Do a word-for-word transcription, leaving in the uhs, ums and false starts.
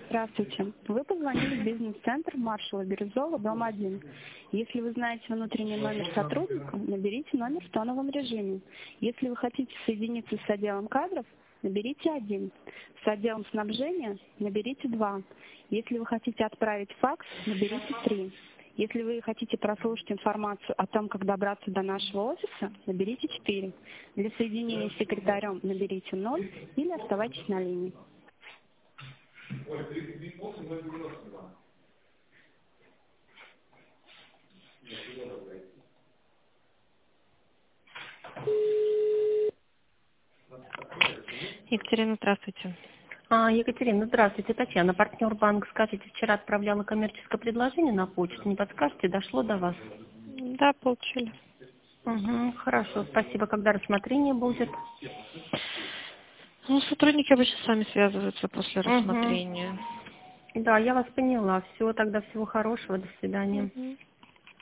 Здравствуйте. Вы позвонили в бизнес-центр Маршала Бирюзова, дом один. Если вы знаете внутренний номер сотрудника, наберите номер в тоновом режиме. Если вы хотите соединиться с отделом кадров, наберите один. С отделом снабжения наберите два. Если вы хотите отправить факс, наберите три. Если вы хотите прослушать информацию о том, как добраться до нашего офиса, наберите четыре. Для соединения с секретарем наберите ноль или оставайтесь на линии. Екатерина, здравствуйте. А, Екатерина, здравствуйте. Татьяна, партнер банк. Скажите, вчера отправляла коммерческое предложение на почту. Не подскажете, дошло до вас? Да, получили. Угу, хорошо, спасибо. Когда рассмотрение будет? Ну, сотрудники обычно сами связываются после Угу. рассмотрения. Да, я вас поняла. Всего тогда, всего хорошего. До свидания. Угу.